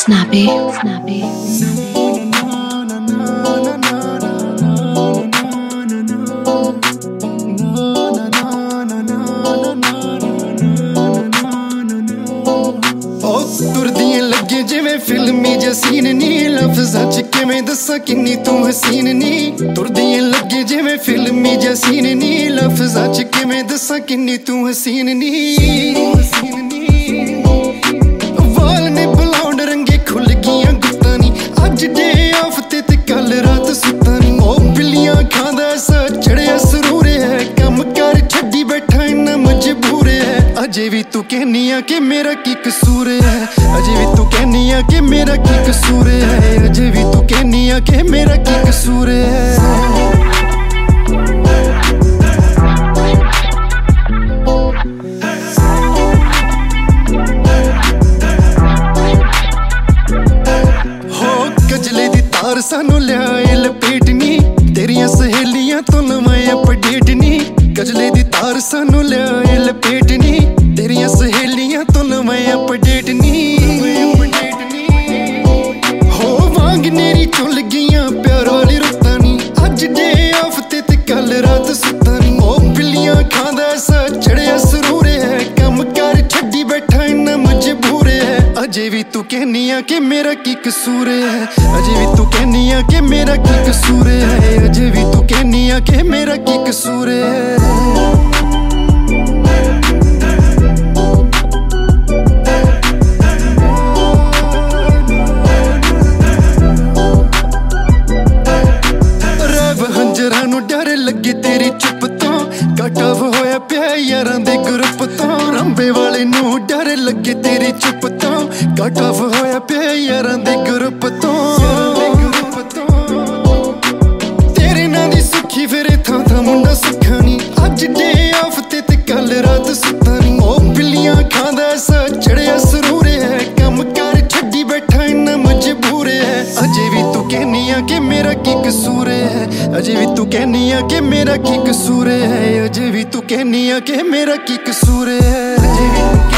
Snappy, snappy. तुरदियां लगे जिवें फिल्मी जसीन नी लफ्ज़ां च किवें दस्सां किन्नी तू हसीन नी तुरदियां लगे जिवें फिल्मी जसीन नी लफ्ज़ां च किवें दस्सां किन्नी तू हसीन नी वाल ने ब्लॉन्ड रंगे खुल गियां गुत्तां नी अज डे ऑफ ते कल रात सुत्तां नी ओ बिल्लियां खांदा ऐसा चढ़िया सरूर है कम कर छड्डी बैठा इन्ना मजबूर है अजे भी तू कहनी आ कि मेरा की कसूर है अजे भी तू कहनी आ कि मेरा की कसूर है अजे भी तू कहनी आ कि मेरा की कसूर है तार सानू लियाए लपेटनी तेरियां सहेलियां तो नवां अपडेट नी गजले दी तार सानू लियाए लपेटनी तेरियां सहेलियां तो नवां अपडेट नी हो वांग नेरी चुल गियां प्यार वाली रुत्तां नी अज डे ऑफ ते कल रात सुत्तां नी ओ बिल्लियां खांदा ऐसा चढ़िया सरूर है कम कर छड्डी बैठा इन्ना मजबूर है अजे भी तू कहनी आ कि मेरा की कसूर है अजे भी तू कहनी आ कि मेरा की कसूर है अजे भी तू कहनी आ कि मेरा की कसूर है डर लगे तेरी चुप तो घाटा होया पिया यारां दे ग्रुप तो रंबे वाले नू डर लगे तेरी चुप तो घाटा होया पिया यारां दे ग्रुप तो तेरे नां दी सुखी फिरे थां थां मुंडा सुखा नी अज डे ऑफ ते कल रात सुत्ता नी ओ बिल्लियां खांदा ऐसा चढ़िया सरूर है कम कर छड्डी बैठा इन्ना मजबूर है अजे भी तू कहनी आ कि मेरा की कसूर है अजे भी तू कहनी आ कि मेरा की कसूर है अजे भी तू कहनी आ कि मेरा की कसूर है अजे भी